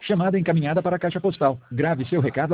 Chamada encaminhada para a caixa postal. Grave seu recado